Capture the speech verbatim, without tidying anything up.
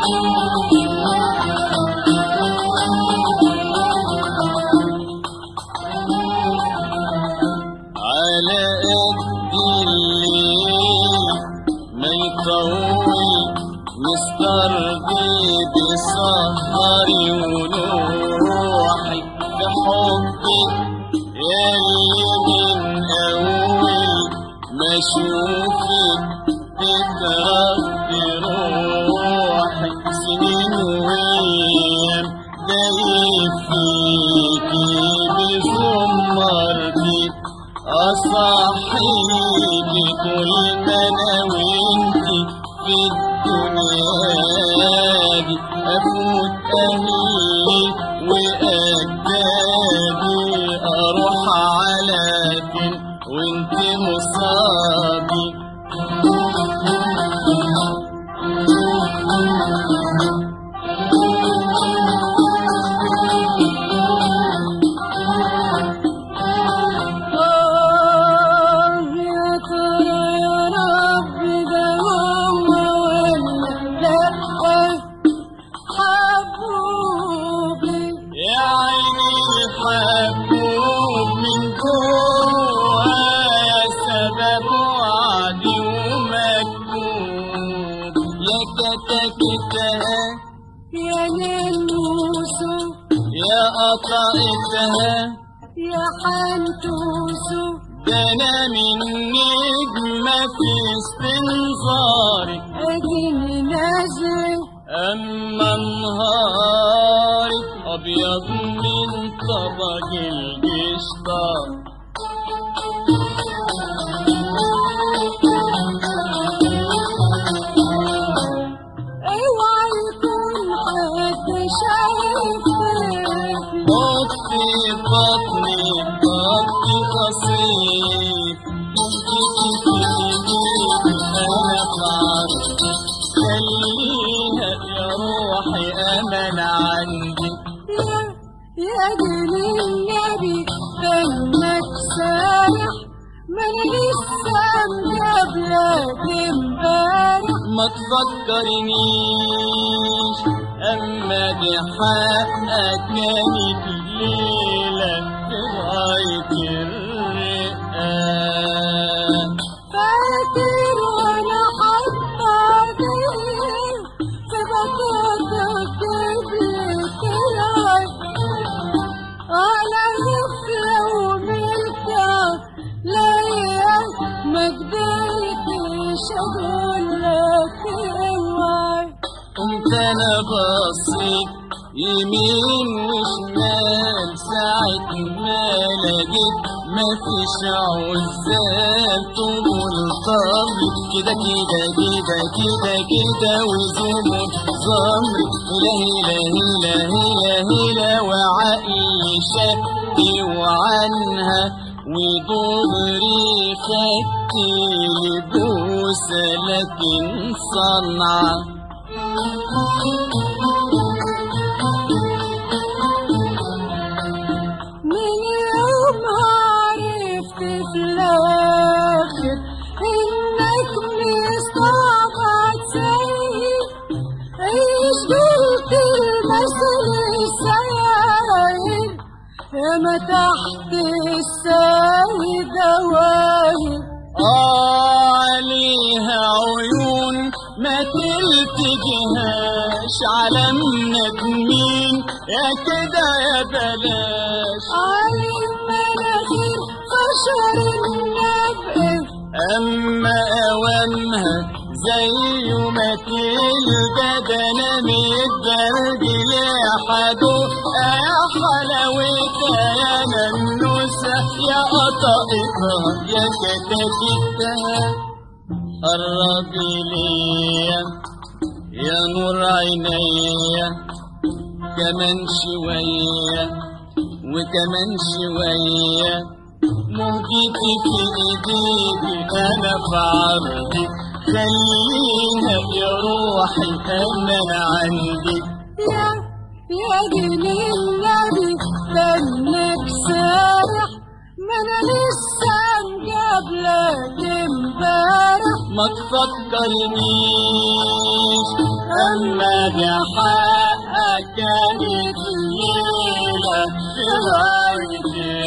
على قد الليل ما يطول مسترضي بسهري ونوحي في حبك ياللي من أول ما أشوفك بتربي روحي سنين وأيام دايب فيكي بزمرتي أصحيكي كل ما أنا وإنتي في الدنيا دي أفوت أهلي وأجدادي أروح على فين وإنتي مصابي محبوب من جوايا سبب وعدي ومكتوب يا كتكتها يا ننوسو يا قطعتها يا حنتوسو ده انا من نجمة في استنظارك اديني نازلة اما نهارك ابيض من طبق القشطة اوعى يكون حد شايفك بطي بطني بطي قصير انا بعرف خليها يا روحي امل عندي يا دين النبي دمك سارح ما انا لسه مقابلك امبارح ما تفكرنيش اما دي حقك كانت ليلة في غاية الرقة فاكر وانا حاطة ايدي في بطاطك بتلعب على غفلة وملكة ليا ما قدرتش اقولك اوعى قمت انا بصيت يمين وشمال ساعة ما لقيت مفيش عزال طول طبل كده كده كده كده كده وزمن زمري هلا هلا هلا هلا وعقلي شكي وعنها وضهري خدتي لبوسة لكن صنعة من يوم عرفت في الآخر إنك مستعبد سيء عيش قلت المثل الساير ياما تحت الساوي دواهر عليها عيون ما تلتجهاش على الندمين يا كده يا بلاش علم مناخير خشر النبق اما اوامها زي ما تلقى ده انا متبرجل يا حدو يا حلاوتها يا منوسة يا قطقتها يا كتاكتها قربي ليا يا نور عينيا كمان شوية وكمان شوية موجتي في ايديكي انا في عرضي خليها يا روحي امان عندي يا يا دين النبي دمك سارح ما انا لسه مقابلك امبارح ما تفكرنيش محمد يا حقك كانت ليلة في غاية